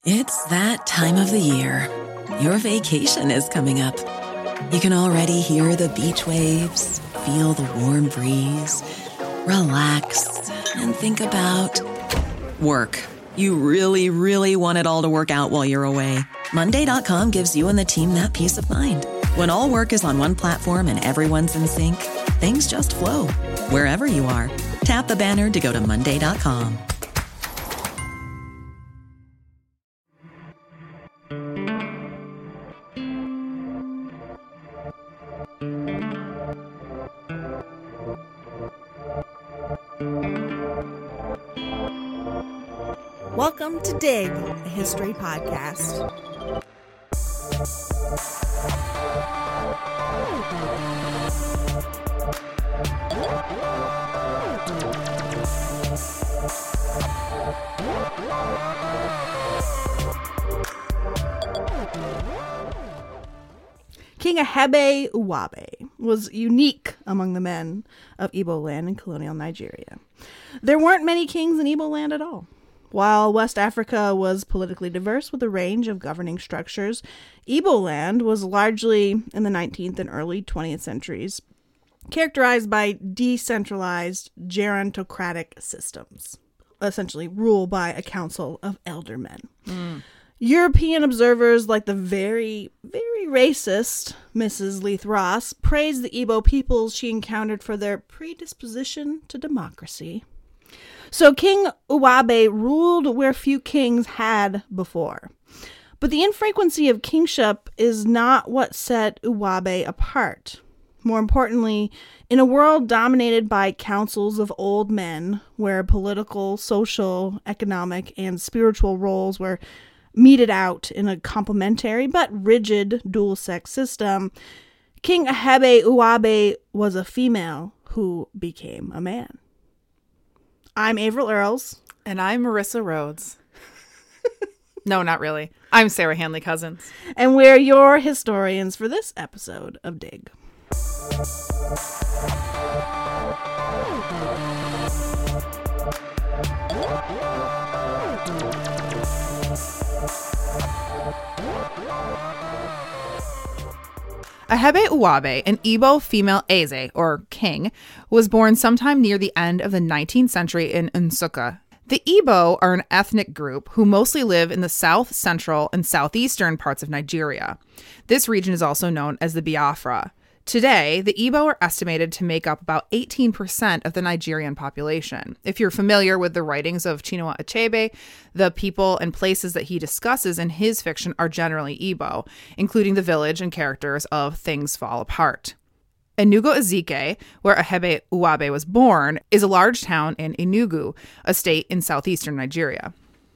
It's that time of the year. Your vacation is coming up. You can already hear the beach waves, feel the warm breeze, relax, and think about work. You really, really want it all to work out while you're away. Monday.com gives you and the team that peace of mind. When all work is on one platform and everyone's in sync, things just flow. Wherever you are, tap the banner to go to Monday.com. Welcome to Dig, a history podcast. King Ahebe Uwabe was unique among the men of Igbo land in colonial Nigeria. There weren't many kings in Igbo land at all. While West Africa was politically diverse with a range of governing structures, Igbo land was largely, in the 19th and early 20th centuries, characterized by decentralized gerontocratic systems, essentially ruled by a council of elder men. European observers like the very, very racist Mrs. Leith Ross praised the Igbo peoples she encountered for their predisposition to democracy. So King Uwabe ruled where few kings had before. But the infrequency of kingship is not what set Uwabe apart. More importantly, in a world dominated by councils of old men, where political, social, economic, and spiritual roles were meted out in a complementary but rigid dual-sex system, King Ahebe Uwabe was a female who became a man. I'm Avril Earls. And I'm Marissa Rhodes. No, not really. I'm Sarah Hanley Cousins. And we're your historians for this episode of Dig. Ahebe Uwabe, an Igbo female Eze, or king, was born sometime near the end of the 19th century in Nsukka. The Igbo are an ethnic group who mostly live in the south, central, and southeastern parts of Nigeria. This region is also known as the Biafra. Today, the Igbo are estimated to make up about 18% of the Nigerian population. If you're familiar with the writings of Chinua Achebe, the people and places that he discusses in his fiction are generally Igbo, including the village and characters of Things Fall Apart. Enugu Ezike, where Ahebe Uwabe was born, is a large town in Enugu, a state in southeastern Nigeria.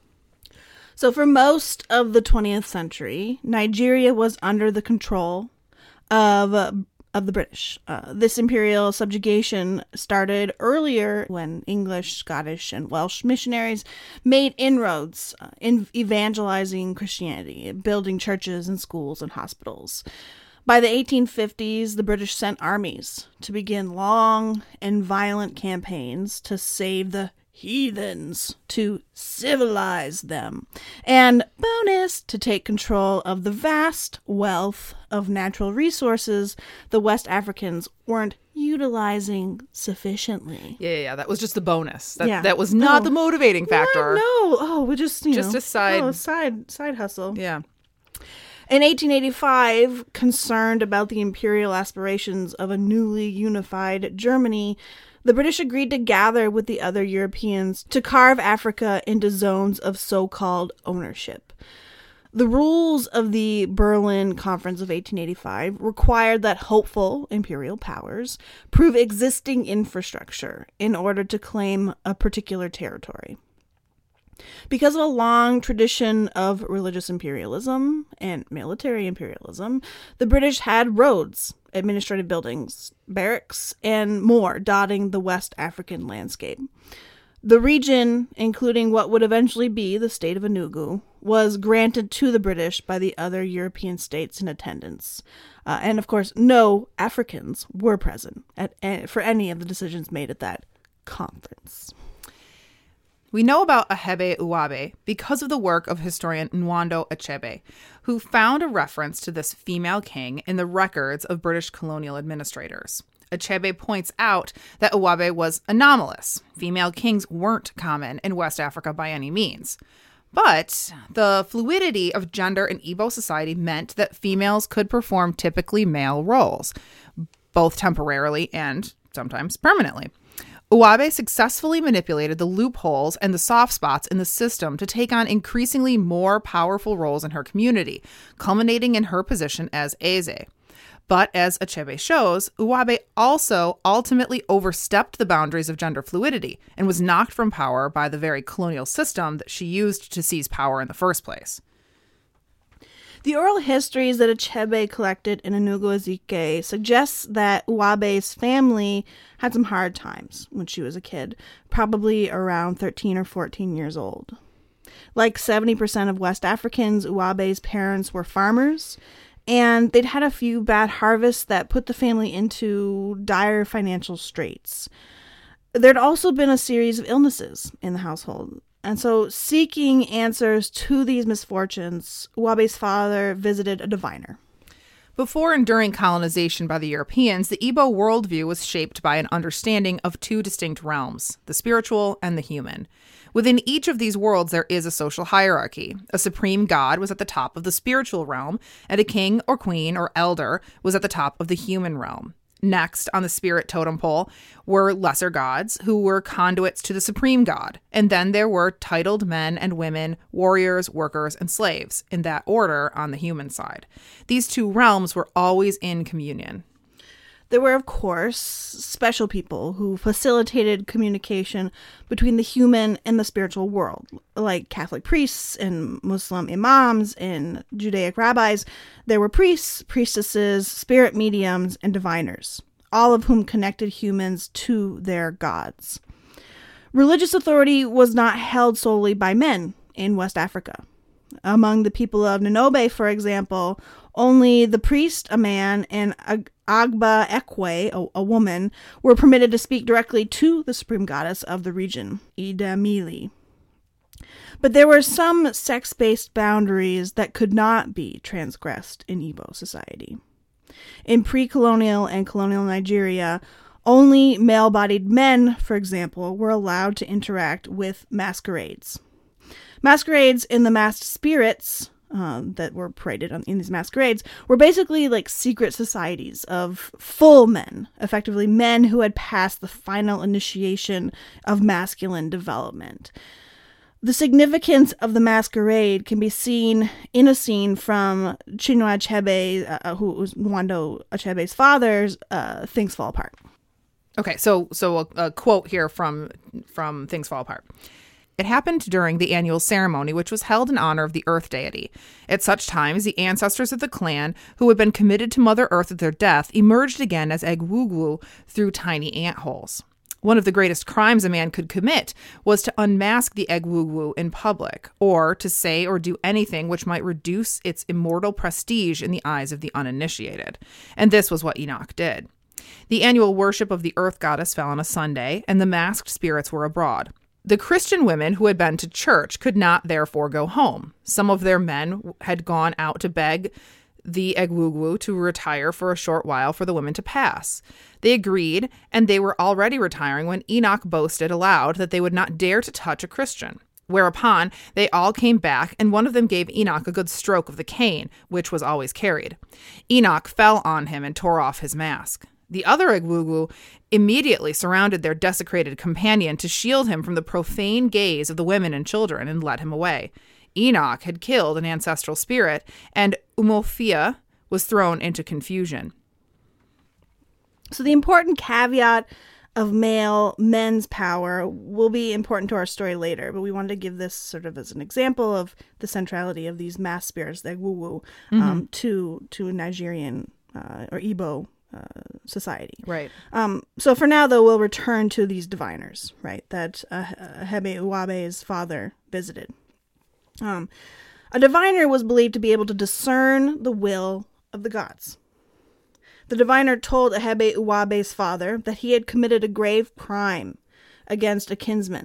So for most of the 20th century, Nigeria was under the control of the British. This imperial subjugation started earlier when English, Scottish, and Welsh missionaries made inroads in evangelizing Christianity, building churches and schools and hospitals. By the 1850s, the British sent armies to begin long and violent campaigns to save the heathens, to civilize them, and bonus, to take control of the vast wealth of natural resources the West Africans weren't utilizing sufficiently. Yeah, that was just the bonus. That was not the motivating factor. We just, a side... side hustle. Yeah. In 1885, concerned about the imperial aspirations of a newly unified Germany, the British agreed to gather with the other Europeans to carve Africa into zones of so-called ownership. The rules of the Berlin Conference of 1885 required that hopeful imperial powers prove existing infrastructure in order to claim a particular territory. Because of a long tradition of religious imperialism and military imperialism, the British had roads, administrative buildings, barracks, and more dotting the West African landscape. The region, including what would eventually be the state of Enugu, was granted to the British by the other European states in attendance. And of course, no Africans were present for any of the decisions made at that conference. We know about Achebe Uwabe because of the work of historian Nwando Achebe, who found a reference to this female king in the records of British colonial administrators. Achebe points out that Uwabe was anomalous. Female kings weren't common in West Africa by any means. But the fluidity of gender in Igbo society meant that females could perform typically male roles, both temporarily and sometimes permanently. Uwabe successfully manipulated the loopholes and the soft spots in the system to take on increasingly more powerful roles in her community, culminating in her position as Eze. But as Achebe shows, Uwabe also ultimately overstepped the boundaries of gender fluidity and was knocked from power by the very colonial system that she used to seize power in the first place. The oral histories that Achebe collected in Enugu Ezike suggests that Uwabe's family had some hard times when she was a kid, probably around 13 or 14 years old. Like 70% of West Africans, Uwabe's parents were farmers, and they'd had a few bad harvests that put the family into dire financial straits. There'd also been a series of illnesses in the household. And so, seeking answers to these misfortunes, Uwabe's father visited a diviner. Before and during colonization by the Europeans, the Igbo worldview was shaped by an understanding of two distinct realms, the spiritual and the human. Within each of these worlds, there is a social hierarchy. A supreme god was at the top of the spiritual realm, and a king or queen or elder was at the top of the human realm. Next on the spirit totem pole were lesser gods who were conduits to the supreme god. And then there were titled men and women, warriors, workers, and slaves, in that order on the human side. These two realms were always in communion. There were, of course, special people who facilitated communication between the human and the spiritual world, like Catholic priests and Muslim imams and Judaic rabbis. There were priests, priestesses, spirit mediums, and diviners, all of whom connected humans to their gods. Religious authority was not held solely by men in West Africa. Among the people of Ninobe, for example, only the priest, a man, and Agba Ekwe, a woman, were permitted to speak directly to the supreme goddess of the region, Idemili. But there were some sex-based boundaries that could not be transgressed in Igbo society. In pre-colonial and colonial Nigeria, only male-bodied men, for example, were allowed to interact with masquerades. Masquerades in the masked spirits that were paraded in these masquerades were basically like secret societies of full men, effectively men who had passed the final initiation of masculine development. The significance of the masquerade can be seen in a scene from Chinua Achebe, who was Nwando Achebe's father's Things Fall Apart. Okay, so a quote here from Things Fall Apart. It happened during the annual ceremony, which was held in honor of the Earth deity. At such times, the ancestors of the clan, who had been committed to Mother Earth at their death, emerged again as Egwugwu through tiny ant holes. One of the greatest crimes a man could commit was to unmask the Egwugwu in public, or to say or do anything which might reduce its immortal prestige in the eyes of the uninitiated. And this was what Enoch did. The annual worship of the Earth goddess fell on a Sunday, and the masked spirits were abroad. The Christian women who had been to church could not therefore go home. Some of their men had gone out to beg the Egwugwu to retire for a short while for the women to pass. They agreed, and they were already retiring when Enoch boasted aloud that they would not dare to touch a Christian. Whereupon they all came back, and one of them gave Enoch a good stroke of the cane, which was always carried. Enoch fell on him and tore off his mask. The other Egwugwu immediately surrounded their desecrated companion to shield him from the profane gaze of the women and children and led him away. Enoch had killed an ancestral spirit, and Umofia was thrown into confusion. So the important caveat of men's power will be important to our story later, but we wanted to give this sort of as an example of the centrality of these mass spirits, the Egwugwu, to Nigerian or Igbo society. Right. So for now, though, we'll return to these diviners, right, that Achebe Uwabe's father visited. A diviner was believed to be able to discern the will of the gods. The diviner told Achebe Uwabe's father that he had committed a grave crime against a kinsman,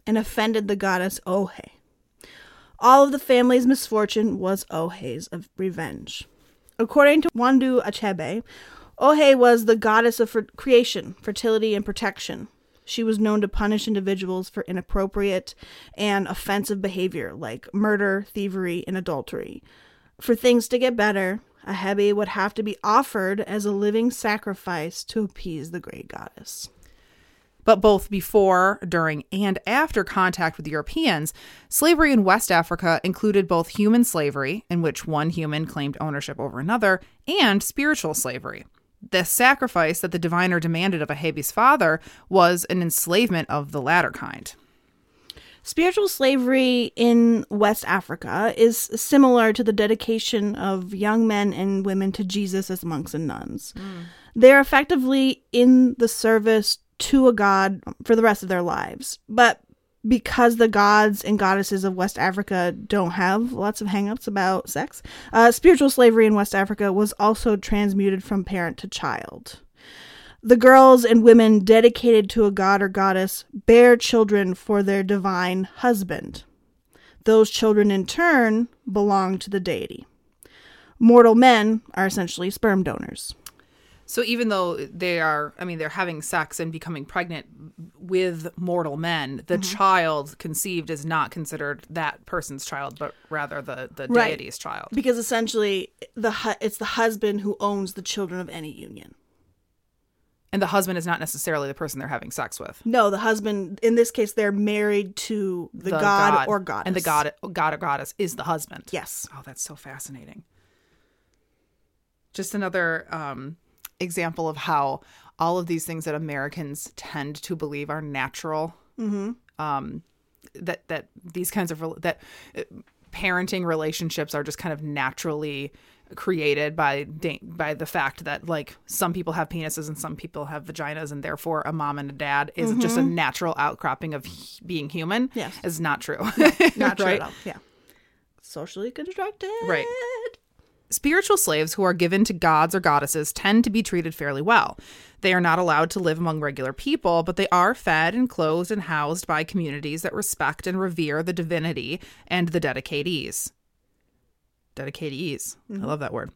and offended the goddess Ohe. All of the family's misfortune was Ohe's revenge. According to Nwandu Achebe, Ohe was the goddess of creation, fertility, and protection. She was known to punish individuals for inappropriate and offensive behavior like murder, thievery, and adultery. For things to get better, Ahebe would have to be offered as a living sacrifice to appease the great goddess. But both before, during, and after contact with Europeans, slavery in West Africa included both human slavery, in which one human claimed ownership over another, and spiritual slavery. The sacrifice that the diviner demanded of Ahebe's father was an enslavement of the latter kind. Spiritual slavery in West Africa is similar to the dedication of young men and women to Jesus as monks and nuns. They're effectively in the service to a god for the rest of their lives. But because the gods and goddesses of West Africa don't have lots of hang-ups about sex, spiritual slavery in West Africa was also transmuted from parent to child. The girls and women dedicated to a god or goddess bear children for their divine husband. Those children, in turn, belong to the deity. Mortal men are essentially sperm donors. So even though they're having sex and becoming pregnant with mortal men, the child conceived is not considered that person's child, but rather the deity's child. Because essentially, it's the husband who owns the children of any union. And the husband is not necessarily the person they're having sex with. No, the husband, in this case, they're married to the god or goddess. And the god or goddess is the husband. Yes. Oh, that's so fascinating. Just another example of how all of these things that Americans tend to believe are natural, that these kinds of parenting relationships are just kind of naturally created by the fact that, like, some people have penises and some people have vaginas, and therefore a mom and a dad is just a natural outcropping of being human. Yes. Is not true. Not true right? at all. Yeah. Socially constructed. Right. Spiritual slaves who are given to gods or goddesses tend to be treated fairly well. They are not allowed to live among regular people, but they are fed and clothed and housed by communities that respect and revere the divinity and the dedicatees. Dedicatees. I love that word.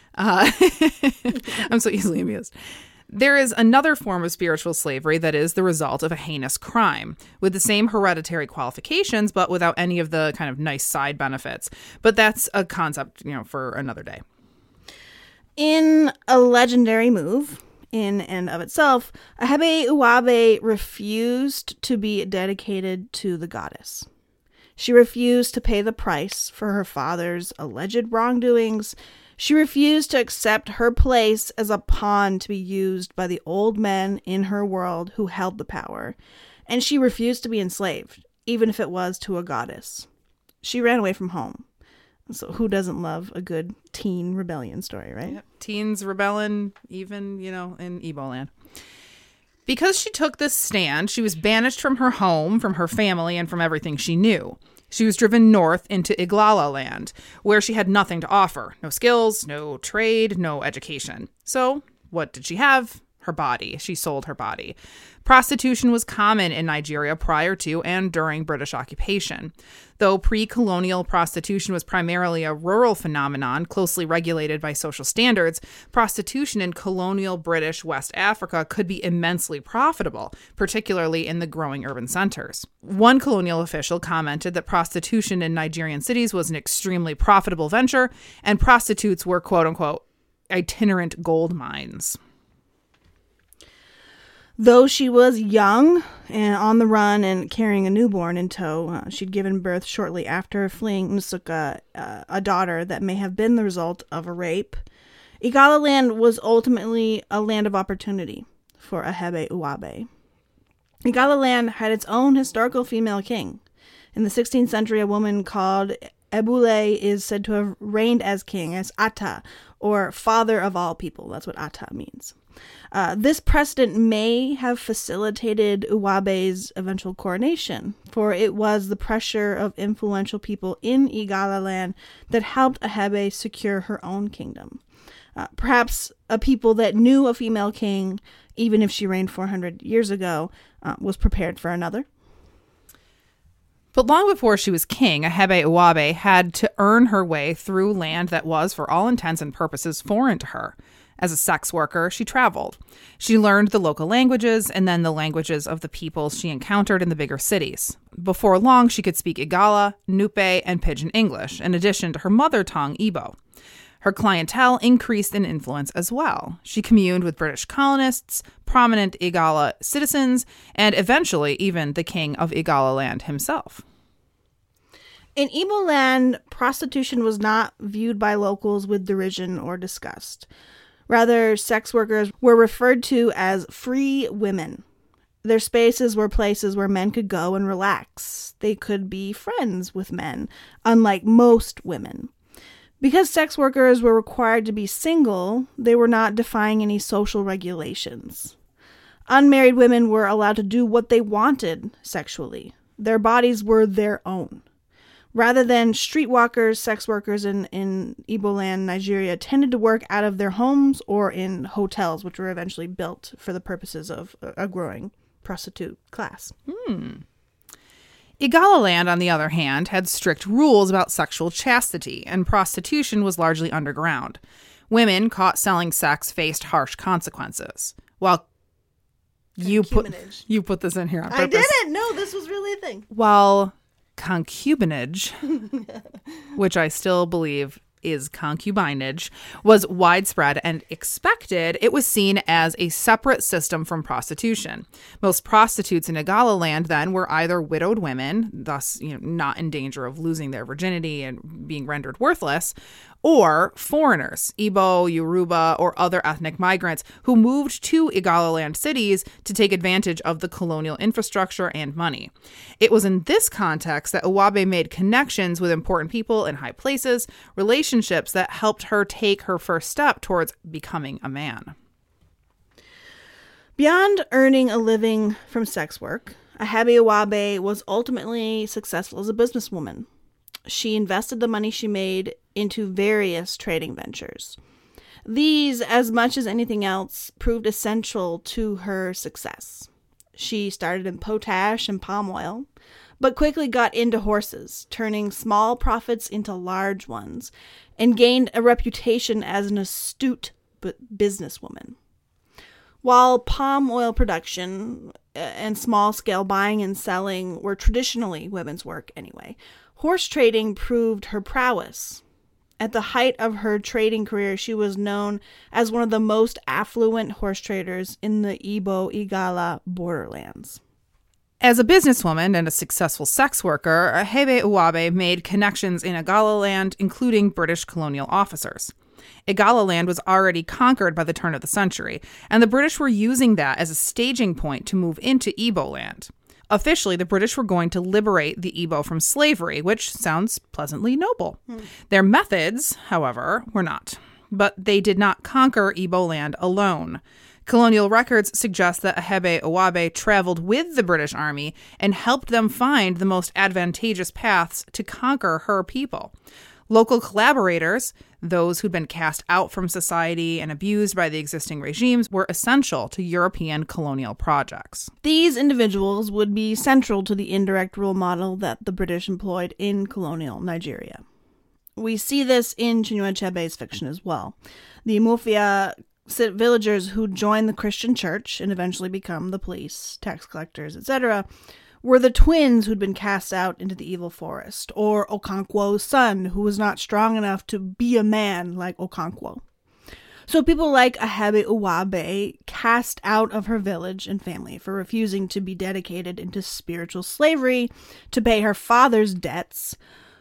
I'm so easily amused. There is another form of spiritual slavery that is the result of a heinous crime, with the same hereditary qualifications, but without any of the kind of nice side benefits. But that's a concept, for another day. In a legendary move, in and of itself, Ahebe Uwabe refused to be dedicated to the goddess. She refused to pay the price for her father's alleged wrongdoings. She refused to accept her place as a pawn to be used by the old men in her world who held the power. And she refused to be enslaved, even if it was to a goddess. She ran away from home. So who doesn't love a good teen rebellion story, right? Yep. Teens rebelling, even, in Igbo land. Because she took this stand, she was banished from her home, from her family, and from everything she knew. She was driven north into Iglala land, where she had nothing to offer. No skills, no trade, no education. So what did she have? Her body. She sold her body. Prostitution was common in Nigeria prior to and during British occupation. Though pre-colonial prostitution was primarily a rural phenomenon closely regulated by social standards, prostitution in colonial British West Africa could be immensely profitable, particularly in the growing urban centers. One colonial official commented that prostitution in Nigerian cities was an extremely profitable venture, and prostitutes were, quote-unquote, itinerant gold mines. Though she was young and on the run and carrying a newborn in tow, she'd given birth shortly after fleeing Nsukka, a daughter that may have been the result of a rape. Igala land was ultimately a land of opportunity for Ahebe Uwabe. Igala land had its own historical female king. In the 16th century, a woman called Ebule is said to have reigned as king, as Ata, or father of all people. That's what Ata means. This precedent may have facilitated Uwabe's eventual coronation, for it was the pressure of influential people in Igala land that helped Ahebe secure her own kingdom. Perhaps a people that knew a female king, even if she reigned 400 years ago, was prepared for another. But long before she was king, Ahebe Uwabe had to earn her way through land that was, for all intents and purposes, foreign to her. As a sex worker, she traveled. She learned the local languages and then the languages of the peoples she encountered in the bigger cities. Before long, she could speak Igala, Nupe, and Pidgin English, in addition to her mother tongue, Igbo. Her clientele increased in influence as well. She communed with British colonists, prominent Igala citizens, and eventually even the king of Igala land himself. In Igbo land, prostitution was not viewed by locals with derision or disgust. Rather, sex workers were referred to as free women. Their spaces were places where men could go and relax. They could be friends with men, unlike most women. Because sex workers were required to be single, they were not defying any social regulations. Unmarried women were allowed to do what they wanted sexually. Their bodies were their own. Rather than streetwalkers, sex workers in Igbo land, Nigeria, tended to work out of their homes or in hotels, which were eventually built for the purposes of a growing prostitute class. Igala land, on the other hand, had strict rules about sexual chastity, and prostitution was largely underground. Women caught selling sex faced harsh consequences. Well, you put this in here on purpose. I didn't. No, this was really a thing. While concubinage, which I still believe is concubinage, was widespread and expected, it was seen as a separate system from prostitution. Most prostitutes in Igala land then were either widowed women, thus not in danger of losing their virginity and being rendered worthless, or foreigners, Igbo, Yoruba, or other ethnic migrants who moved to Igala land cities to take advantage of the colonial infrastructure and money. It was in this context that Uwabe made connections with important people in high places, relationships that helped her take her first step towards becoming a man. Beyond earning a living from sex work, Ahebe Uwabe was ultimately successful as a businesswoman. She invested the money she made into various trading ventures. These, as much as anything else, proved essential to her success. She started in potash and palm oil, but quickly got into horses, turning small profits into large ones, and gained a reputation as an astute businesswoman. While palm oil production and small-scale buying and selling were traditionally women's work anyway, horse trading proved her prowess. At the height of her trading career, she was known as one of the most affluent horse traders in the Igbo-Igala borderlands. As a businesswoman and a successful sex worker, Ahebe Uwabe made connections in Igala land, including British colonial officers. Igala land was already conquered by the turn of the century, and the British were using that as a staging point to move into Igbo land. Officially, the British were going to liberate the Igbo from slavery, which sounds pleasantly noble. Their methods, however, were not. But they did not conquer Igbo land alone. Colonial records suggest that Ahebe Uwabe traveled with the British Army and helped them find the most advantageous paths to conquer her people. Local collaborators, those who'd been cast out from society and abused by the existing regimes, were essential to European colonial projects. These individuals would be central to the indirect rule model that the British employed in colonial Nigeria. We see this in Chinua Achebe's fiction as well. The Mufia villagers who joined the Christian church and eventually become the police, tax collectors, etc., were the twins who'd been cast out into the evil forest, or Okonkwo's son, who was not strong enough to be a man like Okonkwo. So people like Ahebe Uwabe, cast out of her village and family for refusing to be dedicated into spiritual slavery to pay her father's debts,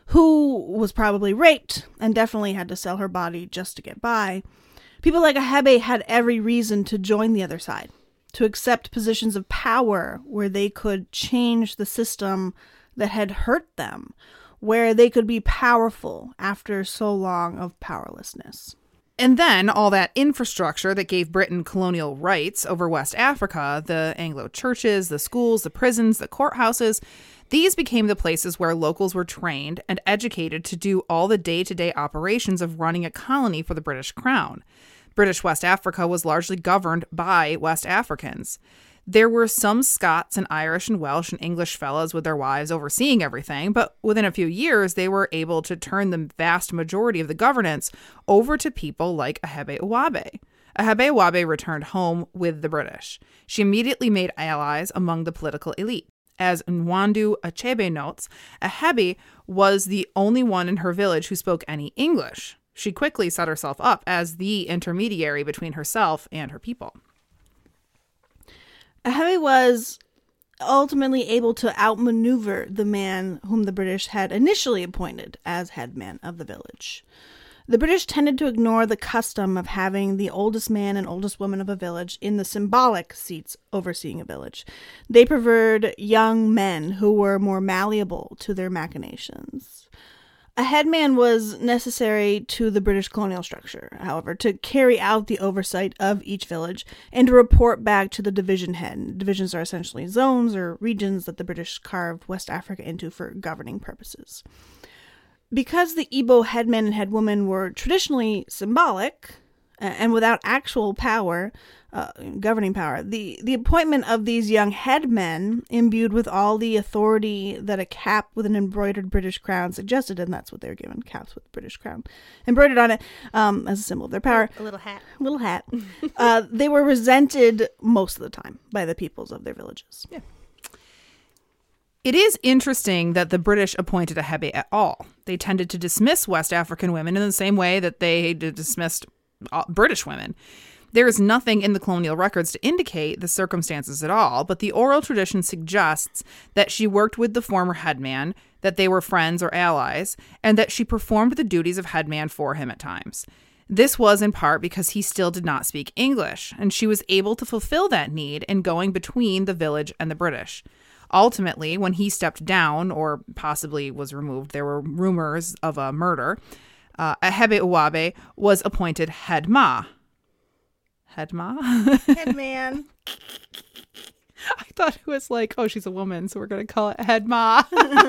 who was probably raped and definitely had to sell her body just to get by. People like Ahebe had every reason to join the other side, to accept positions of power where they could change the system that had hurt them, where they could be powerful after so long of powerlessness. And then all that infrastructure that gave Britain colonial rights over West Africa, the Anglo churches, the schools, the prisons, the courthouses, these became the places where locals were trained and educated to do all the day-to-day operations of running a colony for the British Crown. British West Africa was largely governed by West Africans. There were some Scots and Irish and Welsh and English fellows with their wives overseeing everything, but within a few years, they were able to turn the vast majority of the governance over to people like Ahebe Uwabe. Ahebe Uwabe returned home with the British. She immediately made allies among the political elite. As Nwandu Achebe notes, Ahebe was the only one in her village who spoke any English. She quickly set herself up as the intermediary between herself and her people. Ahebe was ultimately able to outmaneuver the man whom the British had initially appointed as headman of the village. The British tended to ignore the custom of having the oldest man and oldest woman of a village in the symbolic seats overseeing a village. They preferred young men who were more malleable to their machinations. A headman was necessary to the British colonial structure, however, to carry out the oversight of each village and to report back to the division head. Divisions are essentially zones or regions that the British carved West Africa into for governing purposes. Because the Igbo headman and headwoman were traditionally symbolic and without actual power, governing power, the appointment of these young headmen imbued with all the authority that a cap with an embroidered British crown suggested, and that's what they were given, caps with the British crown embroidered on it as a symbol of their power. A little hat. Little hat. They were resented most of the time by the peoples of their villages. Yeah. It is interesting that the British appointed Ahebe at all. They tended to dismiss West African women in the same way that they dismissed British women. There is nothing in the colonial records to indicate the circumstances at all, but the oral tradition suggests that she worked with the former headman, that they were friends or allies, and that she performed the duties of headman for him at times. This was in part because he still did not speak English, and she was able to fulfill that need in going between the village and the British. Ultimately, when he stepped down or possibly was removed, there were rumors of a murder. Ahebe Uwabe was appointed head ma. Head ma? Headman. I thought it was like, oh, she's a woman, so we're going to call it head ma.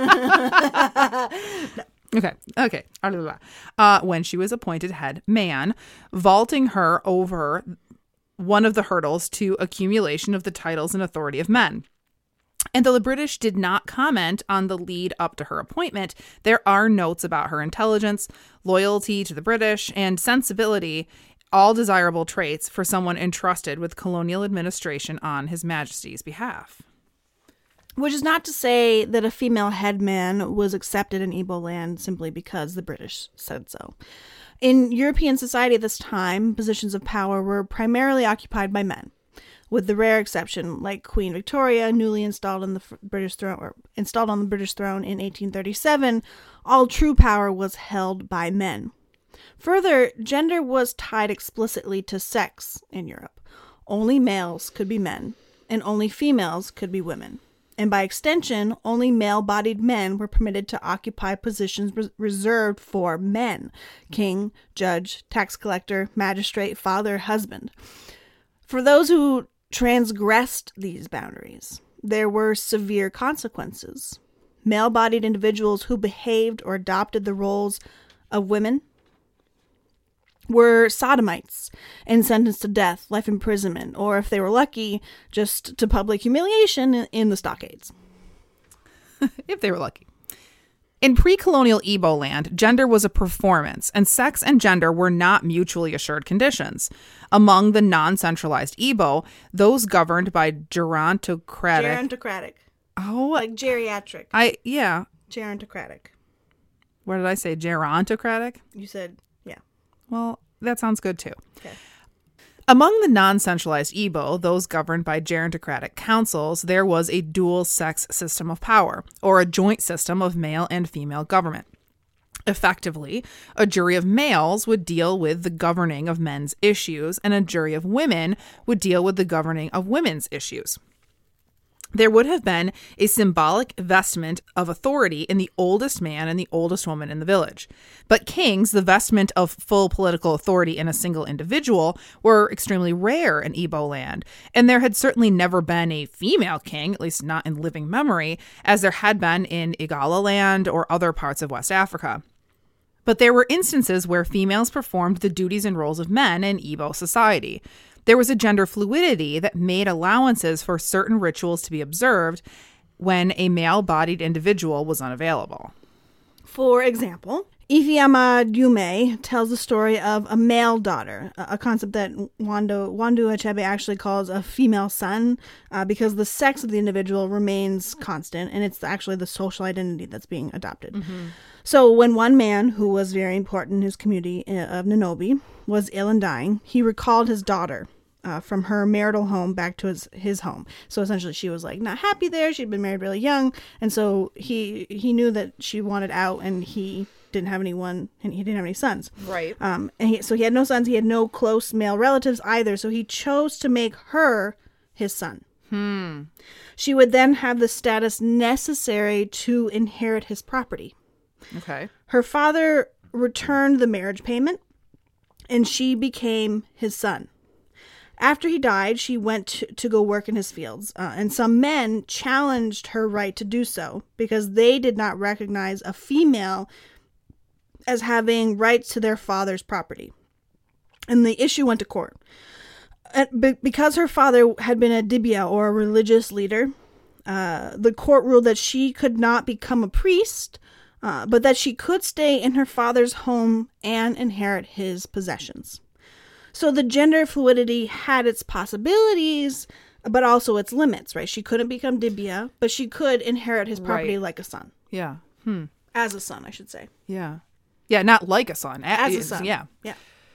Okay. When she was appointed head man, vaulting her over one of the hurdles to accumulation of the titles and authority of men. And though the British did not comment on the lead up to her appointment, there are notes about her intelligence, loyalty to the British, and sensibility, all desirable traits for someone entrusted with colonial administration on His Majesty's behalf. Which is not to say that a female headman was accepted in Igbo land simply because the British said so. In European society at this time, positions of power were primarily occupied by men, with the rare exception, like Queen Victoria, newly installed on the British throne in 1837, all true power was held by men. Further, gender was tied explicitly to sex in Europe. Only males could be men, and only females could be women. And by extension, only male-bodied men were permitted to occupy positions reserved for men: king, judge, tax collector, magistrate, father, husband. For those who transgressed these boundaries, there were severe consequences. Male-bodied individuals who behaved or adopted the roles of women were sodomites and sentenced to death, life imprisonment, or if they were lucky, just to public humiliation in the stockades. If they were lucky. In pre-colonial Igbo land, gender was a performance, and sex and gender were not mutually assured conditions. Among the non-centralized Igbo, those governed by gerontocratic. Oh, like geriatric. Yeah. Gerontocratic. What did I say? Gerontocratic? You said, yeah. Well, that sounds good too. Okay. Among the non-centralized Igbo, those governed by gerontocratic councils, there was a dual-sex system of power, or a joint system of male and female government. Effectively, a jury of males would deal with the governing of men's issues, and a jury of women would deal with the governing of women's issues. There would have been a symbolic vestment of authority in the oldest man and the oldest woman in the village. But kings, the vestment of full political authority in a single individual, were extremely rare in Igbo land. And there had certainly never been a female king, at least not in living memory, as there had been in Igala land or other parts of West Africa. But there were instances where females performed the duties and roles of men in Igbo society. There was a gender fluidity that made allowances for certain rituals to be observed when a male-bodied individual was unavailable. For example, Ifeoma Dume tells the story of a male daughter, a concept that Nwandu Achebe actually calls a female son, because the sex of the individual remains constant, and it's actually the social identity that's being adopted. Mm-hmm. So when one man, who was very important in his community of Nanobi, was ill and dying, he recalled his daughter from her marital home back to his home. So essentially she was like not happy there. She'd been married really young, and so he knew that she wanted out, and he didn't have anyone, and he didn't have any sons. Right. So he had no sons. He had no close male relatives either. So he chose to make her his son. She would then have the status necessary to inherit his property. Okay. Her father returned the marriage payment, and she became his son. After he died, she went to go work in his fields, and some men challenged her right to do so because they did not recognize a female as having rights to their father's property. And the issue went to court. Because her father had been a dibia, or a religious leader, the court ruled that she could not become a priest, but that she could stay in her father's home and inherit his possessions. So the gender fluidity had its possibilities, but also its limits, right? She couldn't become dibia, but she could inherit his property like a son. Yeah. As a son, I should say. Yeah. Yeah, not like a son. As a son. Yeah. Yeah.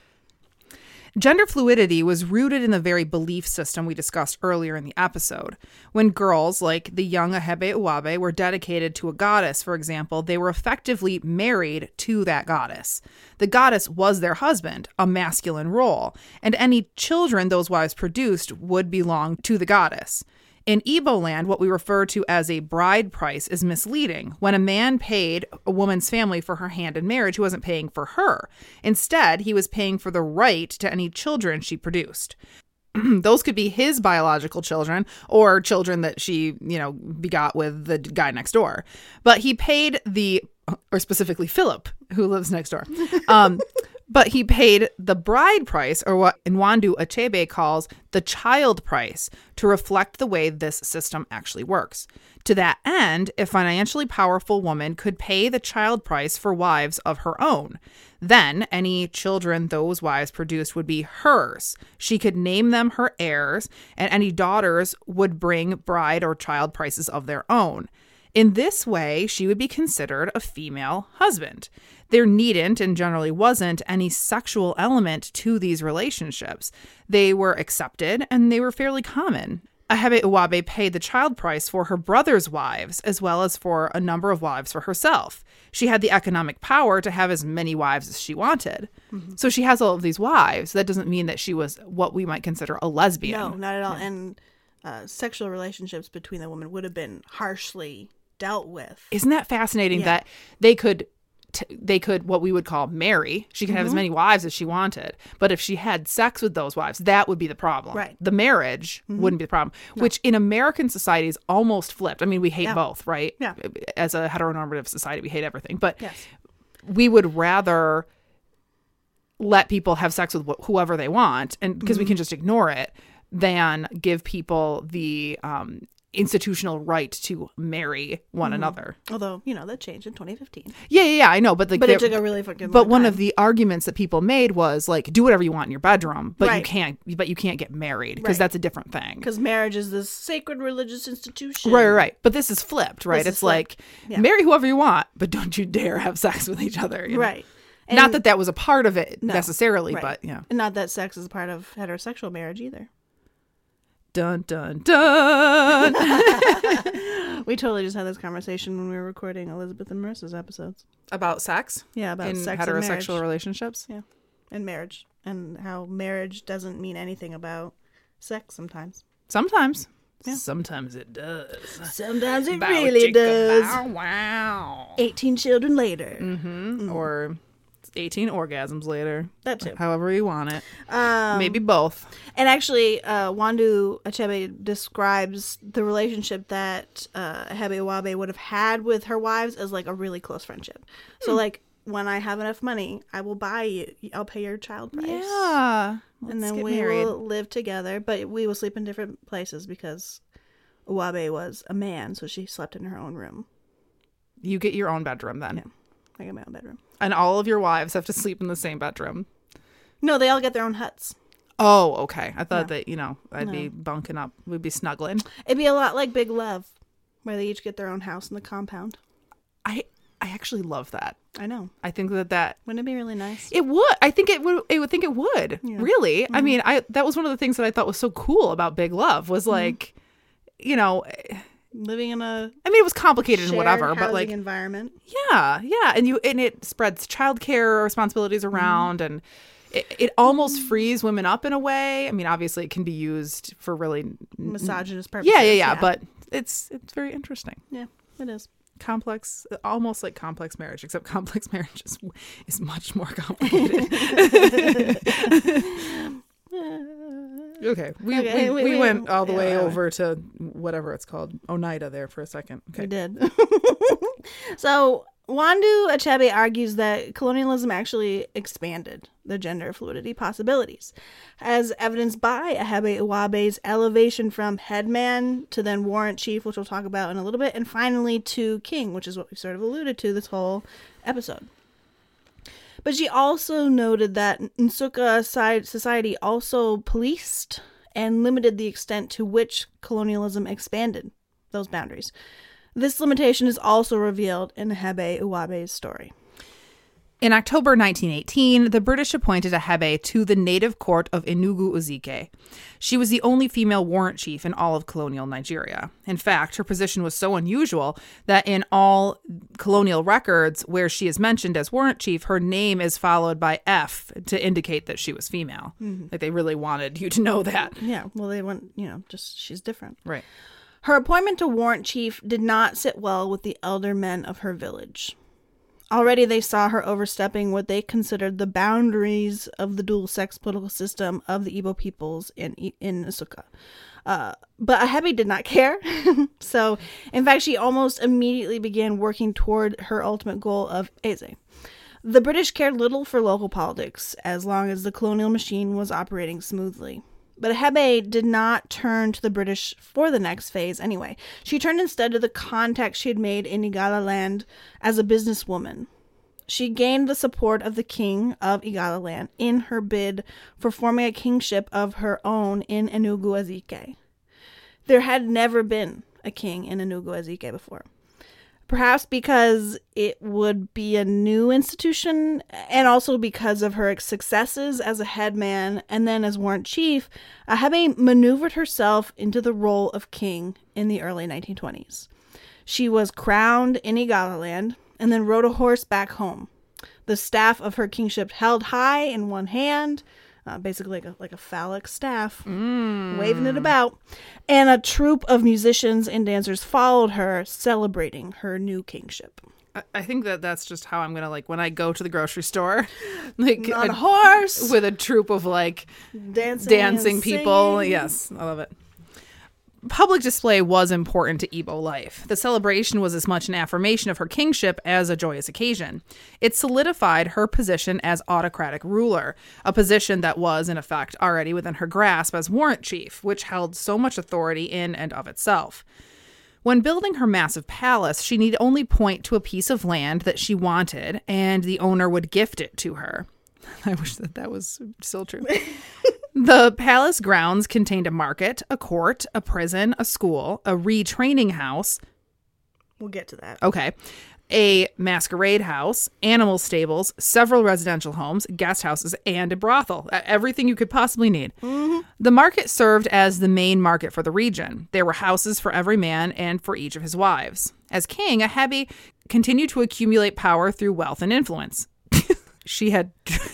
Gender fluidity was rooted in the very belief system we discussed earlier in the episode. When girls, like the young Achebe Uwabe, were dedicated to a goddess, for example, they were effectively married to that goddess. The goddess was their husband, a masculine role, and any children those wives produced would belong to the goddess. In Igbo land, what we refer to as a bride price is misleading. When a man paid a woman's family for her hand in marriage, he wasn't paying for her. Instead, he was paying for the right to any children she produced. Those could be his biological children or children that she, begot with the guy next door. But he paid or specifically Philip, who lives next door. But he paid the bride price, or what Nwandu Achebe calls the child price, to reflect the way this system actually works. To that end, a financially powerful woman could pay the child price for wives of her own. Then, any children those wives produced would be hers. She could name them her heirs, and any daughters would bring bride or child prices of their own. In this way, she would be considered a female husband. There needn't, and generally wasn't, any sexual element to these relationships. They were accepted, and they were fairly common. Achebe Uwabe paid the child price for her brother's wives, as well as for a number of wives for herself. She had the economic power to have as many wives as she wanted. Mm-hmm. So she has all of these wives. That doesn't mean that she was what we might consider a lesbian. No, not at all. And sexual relationships between the women would have been harshly dealt with. Isn't that fascinating that they could what we would call marry. She could have as many wives as she wanted. But if she had sex with those wives, that would be the problem. Right. The marriage wouldn't be the problem, which in American society is almost flipped. I mean, we hate both, right? Yeah. As a heteronormative society, we hate everything. But we would rather let people have sex with whoever they want, and because we can just ignore it, than give people the institutional right to marry one another. Although, that changed in 2015. Yeah, I know, but it took a really fucking long But one time. of the arguments that people made was like, do whatever you want in your bedroom, but Right. you can't get married because that's a different thing. Because marriage is this sacred religious institution. Right. But this is flipped, right? This is It's like flipped. marry whoever you want, but don't you dare have sex with each other. you know? Right. Not that was a part of it No, necessarily, right. but yeah. And not that sex is a part of heterosexual marriage either. Dun dun dun. We totally just had this conversation when we were recording Elizabeth and Marissa's episodes. About sex? Yeah, about in sex and marriage. heterosexual relationships? Yeah, and marriage, and how marriage doesn't mean anything about sex sometimes. Sometimes. Yeah. Sometimes it does. Sometimes it Bow, really chicka, does. bow, wow. 18 children later. Or 18 orgasms later. That too. However you want it. Maybe both. And actually, Nwandu Achebe describes the relationship that Achebe Uwabe would have had with her wives as like a really close friendship. So like when I have enough money, I will buy you. I'll pay your child price. Yeah. And then get we married. will live together, but we will sleep in different places because Uwabe was a man, so she slept in her own room. You get your own bedroom then. Yeah. I got my own bedroom. And all of your wives have to sleep in the same bedroom. No, they all get their own huts. Oh, okay. I thought that, I'd be bunking up. We'd be snuggling. It'd be a lot like Big Love, where they each get their own house in the compound. I actually love that. I know. I think that Wouldn't it be really nice? it would. I think it would. I would think it would. Yeah. Really. I mean, that was one of the things that I thought was so cool about Big Love was like, Living in a it was complicated and shared whatever, but housing like, environment. yeah, and it spreads childcare responsibilities around, and it almost frees women up in a way. I mean, obviously, it can be used for really Misogynist purposes. yeah. But it's very interesting. Yeah, it is. Complex, almost like complex marriage, except complex marriage is much more complicated. Okay, we went all the way over to whatever it's called, Oneida there for a second. Okay. We did. So Nwandu Achebe argues that colonialism actually expanded the gender fluidity possibilities, as evidenced by Achebe Uwabe's elevation from headman to then warrant chief, which we'll talk about in a little bit, and finally to king, which is what we sort of alluded to this whole episode. But she also noted that Nsukka society also policed and limited the extent to which colonialism expanded those boundaries. This limitation is also revealed in Achebe Uwabe's story. In October 1918, the British appointed Achebe to the native court of Enugu Ezike. She was the only female warrant chief in all of colonial Nigeria. In fact, her position was so unusual that in all colonial records where she is mentioned as warrant chief, her name is followed by F to indicate that she was female. Mm-hmm. Like they really wanted you to know that. Yeah, well, they want, just she's different. Right. Her appointment to warrant chief did not sit well with the elder men of her village. Already they saw her overstepping what they considered the boundaries of the dual-sex political system of the Igbo peoples in Nsukka. But Achebe did not care. So, in fact, she almost immediately began working toward her ultimate goal of Eze. The British cared little for local politics as long as the colonial machine was operating smoothly. But Achebe did not turn to the British for the next phase anyway. She turned instead to the contacts she had made in Igala land as a businesswoman. She gained the support of the king of Igala land in her bid for forming a kingship of her own in Enugu Ezike. There had never been a king in Enugu Ezike before. Perhaps because it would be a new institution, and also because of her successes as a headman and then as warrant chief, Achebe maneuvered herself into the role of king in the early 1920s. She was crowned in Igala land and then rode a horse back home. The staff of her kingship held high in one hand, basically like a phallic staff, waving it about, and a troupe of musicians and dancers followed her, celebrating her new kingship. I think that's just how I'm gonna when I go to the grocery store, like on a horse with a troupe of dancing people. Singing. Yes, I love it. Public display was important to Igbo life. The celebration was as much an affirmation of her kingship as a joyous occasion. It solidified her position as autocratic ruler, a position that was, in effect, already within her grasp as warrant chief, which held so much authority in and of itself. When building her massive palace, she need only point to a piece of land that she wanted, and the owner would gift it to her. I wish that was still true. The palace grounds contained a market, a court, a prison, a school, a retraining house. We'll get to that. Okay. A masquerade house, animal stables, several residential homes, guest houses, and a brothel. Everything you could possibly need. Mm-hmm. The market served as the main market for the region. There were houses for every man and for each of his wives. As king, Achebe continued to accumulate power through wealth and influence. She had...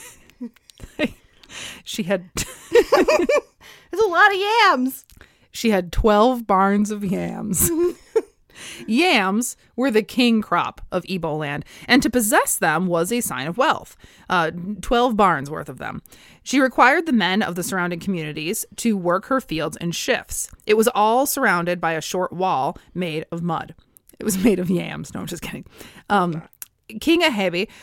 There's a lot of yams. She had 12 barns of yams. Yams were the king crop of Igbo land, and to possess them was a sign of wealth. 12 barns worth of them. She required the men of the surrounding communities to work her fields in shifts. It was all surrounded by a short wall made of mud. It was made of yams. No, I'm just kidding. King Achebe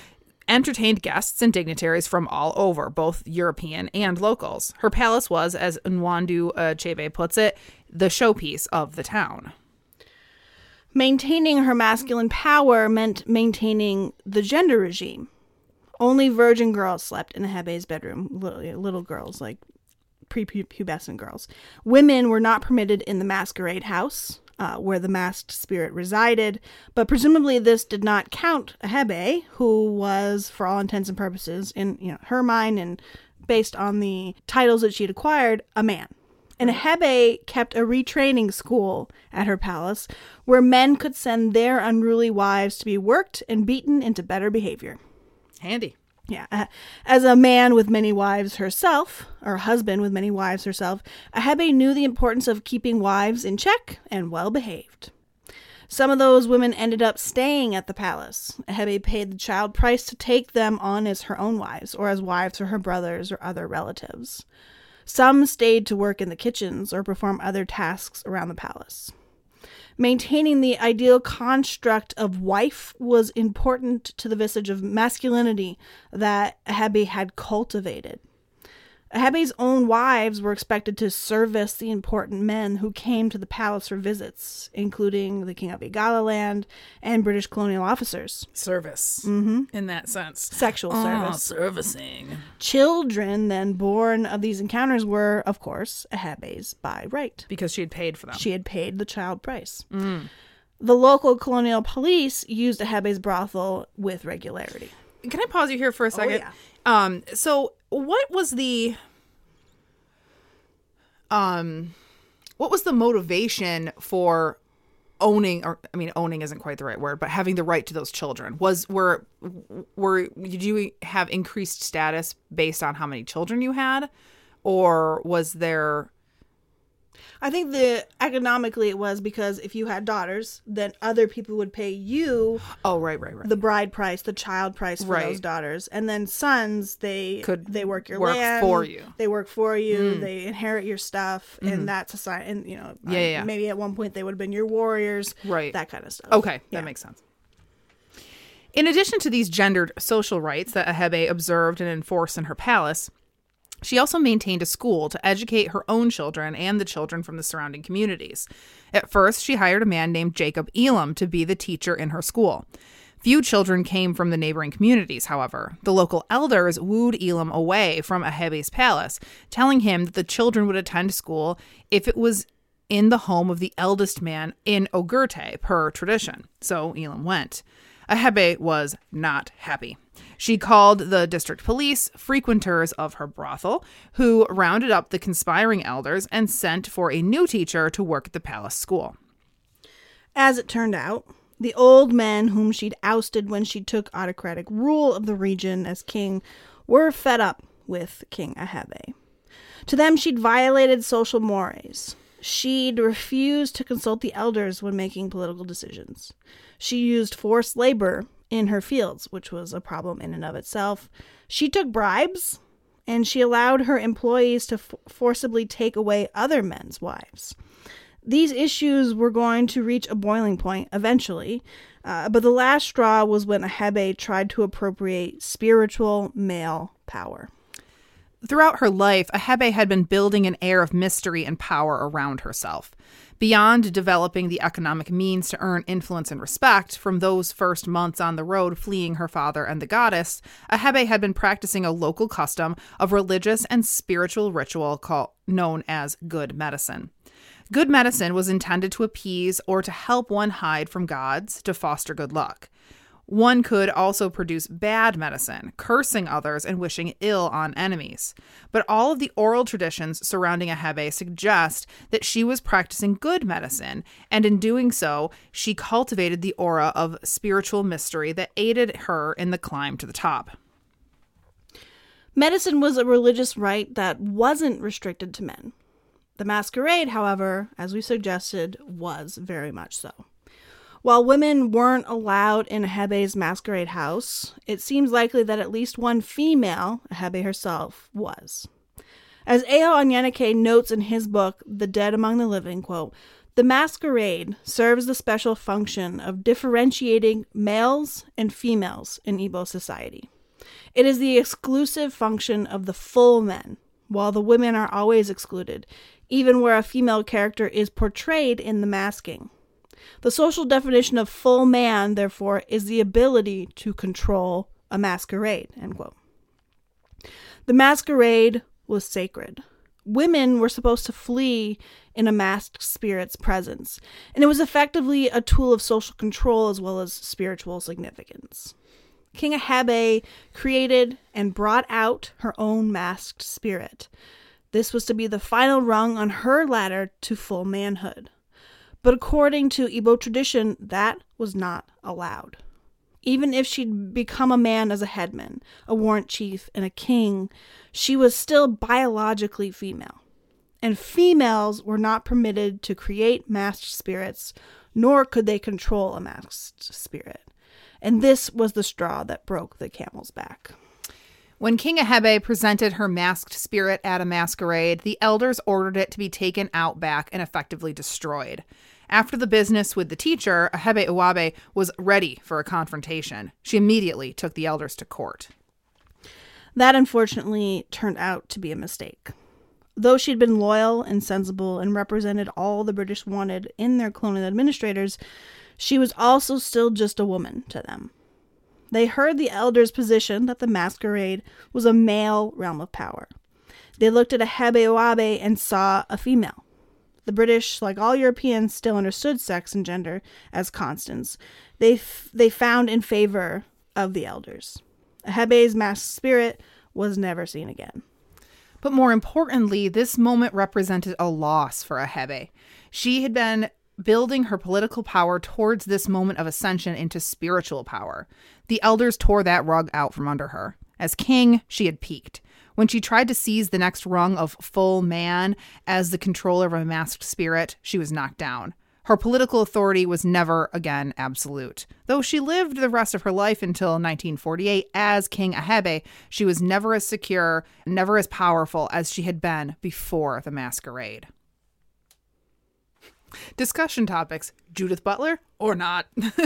entertained guests and dignitaries from all over, both European and locals. Her palace was, as Nwandu Achebe puts it, the showpiece of the town. Maintaining her masculine power meant maintaining the gender regime. Only virgin girls slept in Ahebe's bedroom, little girls, like prepubescent girls. Women were not permitted in the masquerade house, where the masked spirit resided, but presumably this did not count Ahebe, who was, for all intents and purposes, in her mind and based on the titles that she had acquired, a man. And Ahebe kept a retraining school at her palace where men could send their unruly wives to be worked and beaten into better behavior. Handy. Yeah. As a man with many wives herself, or a husband with many wives herself, Ahebe knew the importance of keeping wives in check and well behaved. Some of those women ended up staying at the palace. Ahebe paid the child price to take them on as her own wives, or as wives for her brothers or other relatives. Some stayed to work in the kitchens or perform other tasks around the palace. Maintaining the ideal construct of wife was important to the visage of masculinity that Ahebe had cultivated. Ahebe's own wives were expected to service the important men who came to the palace for visits, including the King of Igalaland and British colonial officers. Service, in that sense. Sexual service. Servicing. Children then born of these encounters were, of course, Ahebe's by right. Because she had paid for them. She had paid the child price. The local colonial police used Ahebe's brothel with regularity. Can I pause you here for a second? Oh, yeah. So what was the motivation for owning, or I mean, owning isn't quite the right word, but having the right to those children? Did you have increased status based on how many children you had, or was there? I think economically it was because if you had daughters, then other people would pay you right. the bride price, the child price for those daughters. And then sons, they work your land for you. They work for you. They inherit your stuff. And that's a sign. And, maybe at one point they would have been your warriors. Right. That kind of stuff. Okay. That makes sense. In addition to these gendered social rights that Ahebe observed and enforced in her palace, she also maintained a school to educate her own children and the children from the surrounding communities. At first, she hired a man named Jacob Elam to be the teacher in her school. Few children came from the neighboring communities, however. The local elders wooed Elam away from Ahebe's palace, telling him that the children would attend school if it was in the home of the eldest man in Ogurte, per tradition. So Elam went. Ahebe was not happy. She called the district police, frequenters of her brothel, who rounded up the conspiring elders and sent for a new teacher to work at the palace school. As it turned out, the old men whom she'd ousted when she took autocratic rule of the region as king were fed up with King Ahebe. To them, she'd violated social mores. She'd refused to consult the elders when making political decisions. She used forced labor in her fields, which was a problem in and of itself. She took bribes, and she allowed her employees to forcibly take away other men's wives. These issues were going to reach a boiling point eventually, but the last straw was when Ahebe tried to appropriate spiritual male power. Throughout her life, Ahebe had been building an air of mystery and power around herself. Beyond developing the economic means to earn influence and respect from those first months on the road fleeing her father and the goddess, Ahebe had been practicing a local custom of religious and spiritual ritual known as good medicine. Good medicine was intended to appease or to help one hide from gods, to foster good luck. One could also produce bad medicine, cursing others and wishing ill on enemies. But all of the oral traditions surrounding Ahebe suggest that she was practicing good medicine, and in doing so, she cultivated the aura of spiritual mystery that aided her in the climb to the top. Medicine was a religious rite that wasn't restricted to men. The masquerade, however, as we suggested, was very much so. While women weren't allowed in Ahebe's masquerade house, it seems likely that at least one female, Ahebe herself, was. As Eo Onyeneke notes in his book, The Dead Among the Living, quote, "The masquerade serves the special function of differentiating males and females in Igbo society." It is the exclusive function of the full men, while the women are always excluded, even where a female character is portrayed in the masking. The social definition of full man, therefore, is the ability to control a masquerade, end quote. The masquerade was sacred. Women were supposed to flee in a masked spirit's presence, and it was effectively a tool of social control as well as spiritual significance. King Ahebe created and brought out her own masked spirit. This was to be the final rung on her ladder to full manhood. But according to Igbo tradition, that was not allowed. Even if she'd become a man as a headman, a warrant chief, and a king, she was still biologically female. And females were not permitted to create masked spirits, nor could they control a masked spirit. And this was the straw that broke the camel's back. When King Ahebe presented her masked spirit at a masquerade, the elders ordered it to be taken out back and effectively destroyed. After the business with the teacher, Ahebe Uwabe was ready for a confrontation. She immediately took the elders to court. That unfortunately turned out to be a mistake. Though she'd been loyal and sensible and represented all the British wanted in their colonial administrators, she was also still just a woman to them. They heard the elders' position that the masquerade was a male realm of power. They looked at Ahebe Uwabe and saw a female. The British, like all Europeans, still understood sex and gender as constants. They found in favor of the elders. Ahebe's masked spirit was never seen again. But more importantly, this moment represented a loss for Ahebe. She had been building her political power towards this moment of ascension into spiritual power. The elders tore that rug out from under her. As king, she had peaked. When she tried to seize the next rung of full man as the controller of a masked spirit, she was knocked down. Her political authority was never again absolute. Though she lived the rest of her life until 1948 as King Ahebe, she was never as secure, never as powerful as she had been before the masquerade. Discussion topics: Judith Butler or not?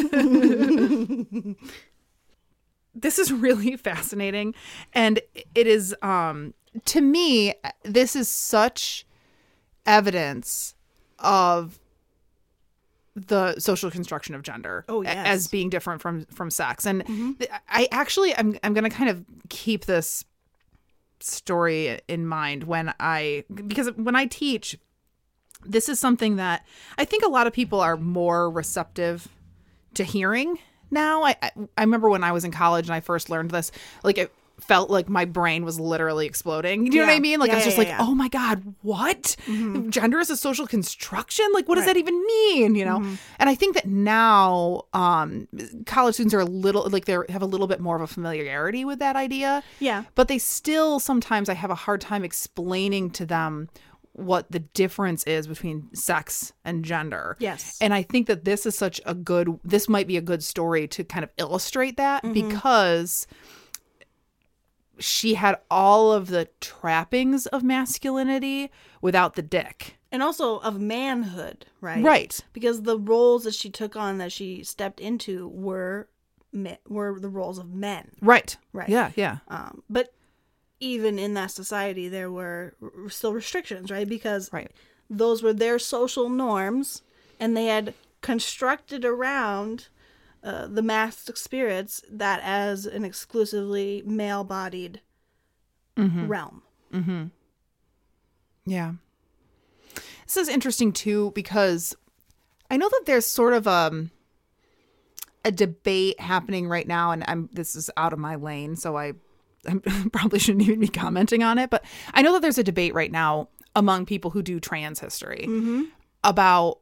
This is really fascinating. And it is, to me, this is such evidence of the social construction of gender as being different from sex. And I'm going to kind of keep this story in mind because when I teach, this is something that I think a lot of people are more receptive to hearing now. I remember when I was in college and I first learned this, like it felt like my brain was literally exploding. You know what I mean? Like I was just oh my God, what? Mm-hmm. Gender is a social construction? Like what does that even mean? You know? Mm-hmm. And I think that now college students are a little, like they have a little bit more of a familiarity with that idea. Yeah. But they still, sometimes I have a hard time explaining to them what the difference is between sex and gender. Yes. And I think that this is this might be a good story to kind of illustrate that, because she had all of the trappings of masculinity without the dick. And also of manhood, right? Right. Because the roles that she took on, that she stepped into, were the roles of men. Right. Right. Yeah, yeah. But even in that society, there were still restrictions, right? Because those were their social norms, and they had constructed around the masked spirits that as an exclusively male-bodied realm. Mm-hmm. Yeah. This is interesting, too, because I know that there's sort of a debate happening right now, and this is out of my lane, so I probably shouldn't even be commenting on it, but I know that there's a debate right now among people who do trans history about,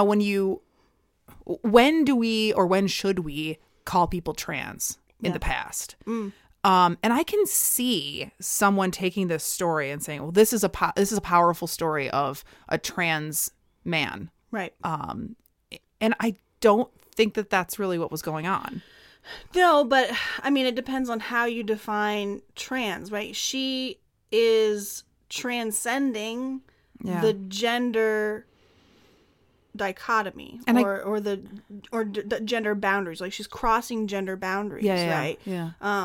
when do we or when should we call people trans in the past? And I can see someone taking this story and saying, well, this is a powerful story of a trans man. Right. And I don't think that that's really what was going on. No, but I mean, it depends on how you define trans, right? She is transcending the gender dichotomy, and the gender boundaries. Like she's crossing gender boundaries, right? Yeah.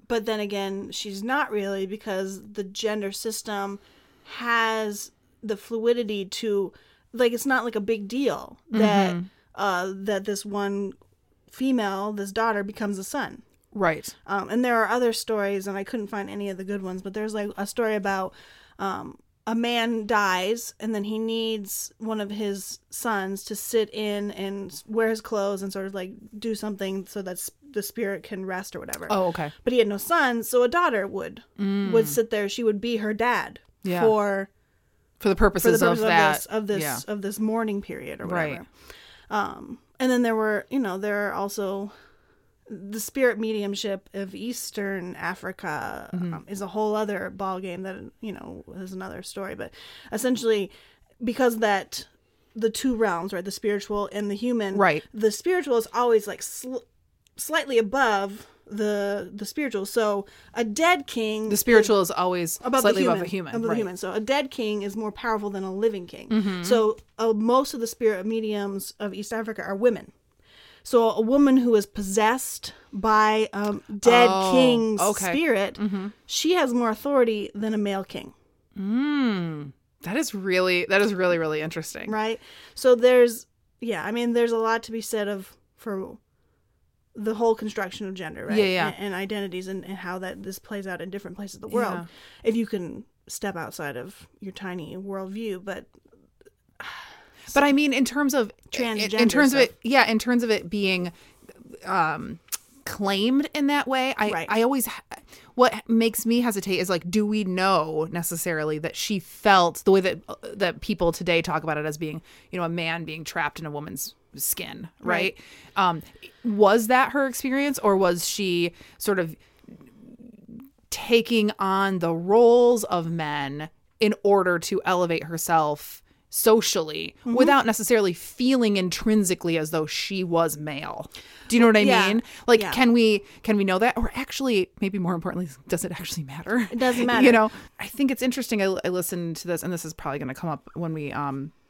But then again, she's not really, because the gender system has the fluidity to, like, it's not like a big deal that that this one female, this daughter, becomes a son. Right. And there are other stories, and I couldn't find any of the good ones, but there's like a story about a man dies, and then he needs one of his sons to sit in and wear his clothes and sort of like do something so that the spirit can rest or whatever. Oh, okay. But he had no sons, so a daughter would sit there. She would be her dad for the purposes of that of this mourning period or whatever. Right. And then there are also the spirit mediumship of Eastern Africa is a whole other ballgame that, is another story. But essentially, because that the two realms, right, the spiritual and the human, right, the spiritual is always like slightly above the spiritual. So a dead king, the spiritual is always slightly above the human. Above the human. So a dead king is more powerful than a living king. So most of the spirit mediums of East Africa are women. So a woman who is possessed by a dead king's spirit, she has more authority than a male king. That is really, really interesting. Right? So there's a lot to be said for the whole construction of gender, right? Yeah. And identities and how this plays out in different places of the world. If you can step outside of your tiny worldview, but I mean, in terms of transgender, in terms of it being claimed in that way, I always, what makes me hesitate is like, do we know necessarily that she felt the way that people today talk about it as being, a man being trapped in a woman's skin, right? Was that her experience, or was she sort of taking on the roles of men in order to elevate herself socially without necessarily feeling intrinsically as though she was male? Do you know what I mean? Like, can we know that? Or actually, maybe more importantly, does it actually matter? It doesn't matter. I think it's interesting. I listened to this, and this is probably going to come up when we,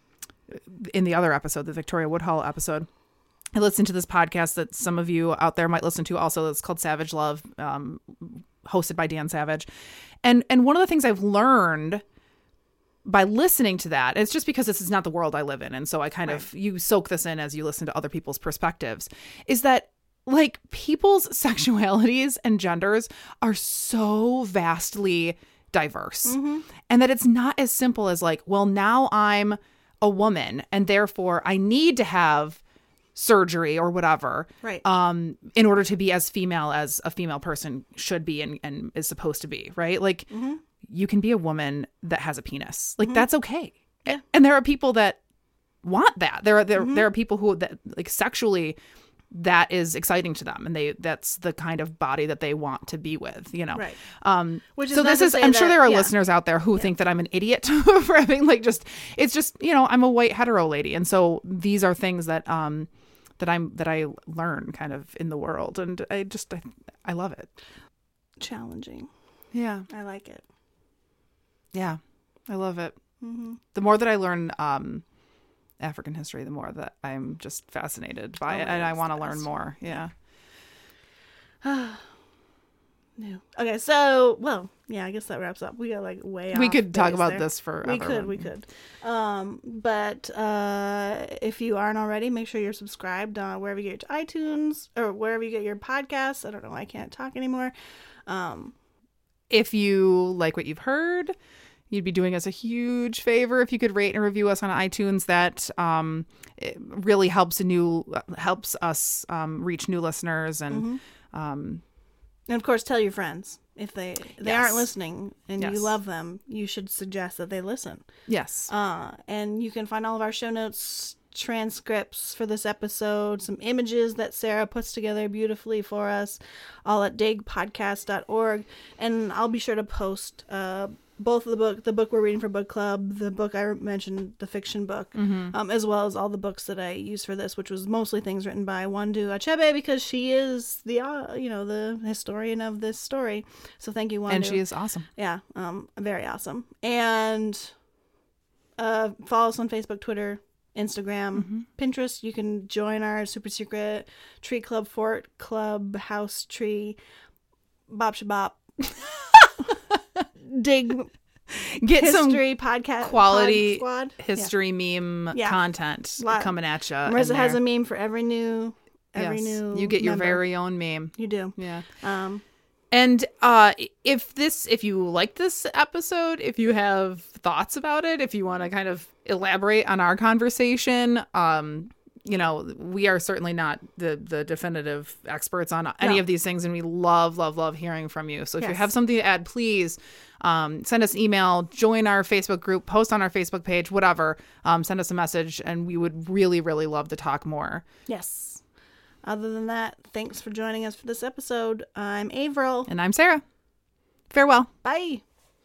in the other episode, the Victoria Woodhull episode. I listened to this podcast that some of you out there might listen to also. It's called Savage Love, hosted by Dan Savage. And one of the things I've learned by listening to that, it's just because this is not the world I live in, and so I kind of, you soak this in as you listen to other people's perspectives, is that like people's sexualities and genders are so vastly diverse, and that it's not as simple as like, well, now I'm a woman and therefore I need to have surgery or whatever, right, in order to be as female as a female person should be and is supposed to be, right? Like, you can be a woman that has a penis. Like, that's okay. Yeah. And there are people that want that. There are people who that like sexually that is exciting to them, and that's the kind of body that they want to be with, Right. Which is so this is, I'm sure there are listeners out there who think that I'm an idiot for having it's just, I'm a white hetero lady. And so these are things that I learn kind of in the world. And I love it. Challenging. Yeah. I like it. Yeah, I love it. The more that I learn African history, the more that I'm just fascinated by it, and I want to learn more. Yeah. No. Okay, so I guess that wraps up. We got like way off. We could talk about this forever. We could. But if you aren't already, make sure you're subscribed wherever you get your iTunes or wherever you get your podcasts. I don't know. I can't talk anymore. If you like what you've heard, you'd be doing us a huge favor if you could rate and review us on iTunes. That it really helps us reach new listeners, and of course, tell your friends if they aren't listening and you love them. You should suggest that they listen. Yes. And you can find all of our show notes, transcripts for this episode, some images that Sarah puts together beautifully for us, all at digpodcast.org. And I'll be sure to post both of the book we're reading for book club, the book I mentioned, the fiction book, as well as all the books that I used for this, which was mostly things written by Wandu Achebe, because she is the historian of this story. So thank you, Wandu. And she is awesome. Yeah, very awesome. And follow us on Facebook, Twitter, Instagram, Pinterest. You can join our super secret tree club, fort club, house tree. Bop Shabop. Dig Get history some podcast quality squad. history meme Yeah. content coming at you. Marissa has a meme for every new You get your member. very own meme. You do. Yeah. And if you like this episode, if you have thoughts about it, if you want to kind of elaborate on our conversation, we are certainly not the definitive experts on any of these things, and we love hearing from you. So if you have something to add, please send us an email, join our Facebook group, post on our Facebook page, whatever. Send us a message, and we would really love to talk more. yes. Other than that, thanks for joining us for this episode. I'm Avril. And I'm Sarah. Farewell. Bye.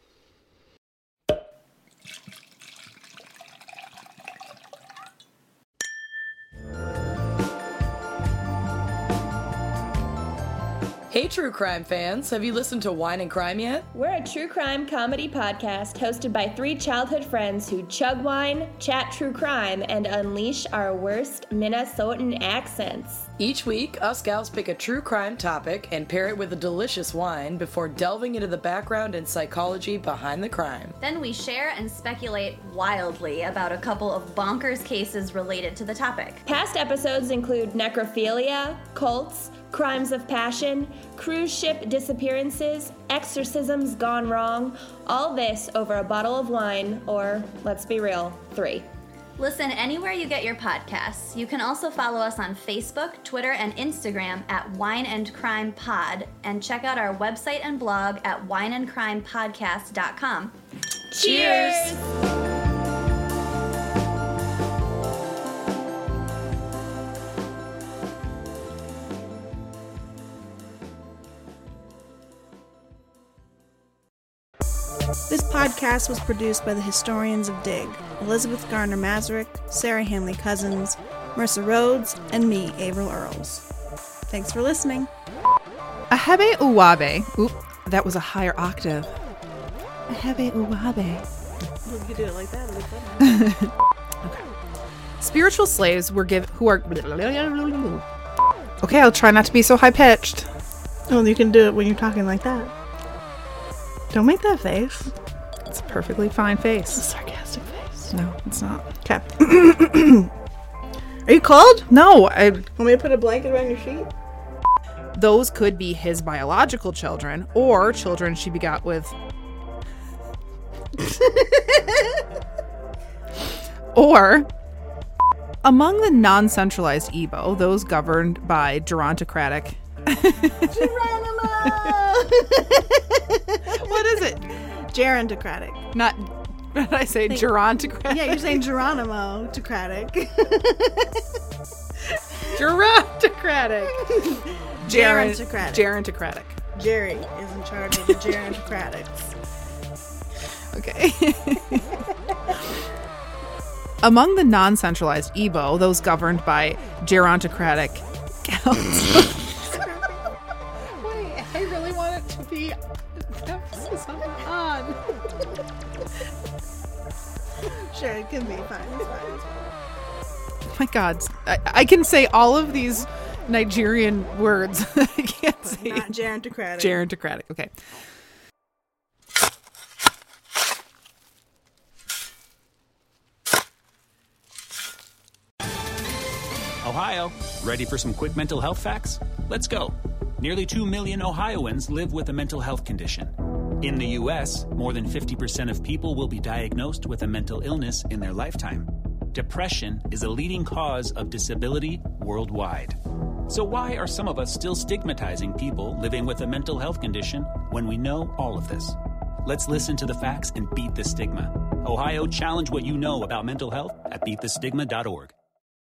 Hey, true crime fans, have you listened to Wine and Crime yet? We're a true crime comedy podcast hosted by 3 childhood friends who chug wine, chat true crime, and unleash our worst Minnesotan accents. Each week, us gals pick a true crime topic and pair it with a delicious wine before delving into the background and psychology behind the crime. Then we share and speculate wildly about a couple of bonkers cases related to the topic. Past episodes include necrophilia, cults, crimes of passion, cruise ship disappearances, exorcisms gone wrong, all this over a bottle of wine, or, let's be real, 3. Listen anywhere you get your podcasts. You can also follow us on Facebook, Twitter, and Instagram at Wine and Crime Pod, and check out our website and blog at wineandcrimepodcast.com. Cheers! This podcast was produced by the historians of Dig, Elizabeth Garner Mazurek, Sarah Hanley Cousins, Marissa Rhodes, and me, Avril Earls. Thanks for listening. Ahebe Uwabe. Oop, that was a higher octave. Ahebe Uwabe. You could do it like that. Okay. Spiritual slaves were given who are. Okay, I'll try not to be so high pitched. Oh, you can do it when you're talking like that. Don't make that face. It's a perfectly fine face. It's a sarcastic face. No, it's not. Okay. Are you cold? No, Want me to put a blanket around your feet? those could be his biological children or children she begot with. Or among the non-centralized Igbo, those governed by gerontocratic. Geronimo! What is it? Gerontocratic. Not. What did I say? Gerontocratic. Yeah, you're saying Geronimo-tocratic. Gerontocratic. Gerontocratic. Gerontocratic. Jerry is in charge of the gerontocratics. Okay. Among the non-centralized Igbo, those governed by gerontocratic councils. Wait, I really want it to be emphasis on. Sure, it can be fine. It's fine. It's fine. Oh my God, I can say all of these Nigerian words. I can't say Not gerontocratic. gerontocratic. Okay. Ohio, ready for some quick mental health facts? Let's go. Nearly 2 million Ohioans live with a mental health condition. In the U.S., more than 50% of people will be diagnosed with a mental illness in their lifetime. Depression is a leading cause of disability worldwide. So why are some of us still stigmatizing people living with a mental health condition when we know all of this? Let's listen to the facts and beat the stigma. Ohio, challenge what you know about mental health at beatthestigma.org.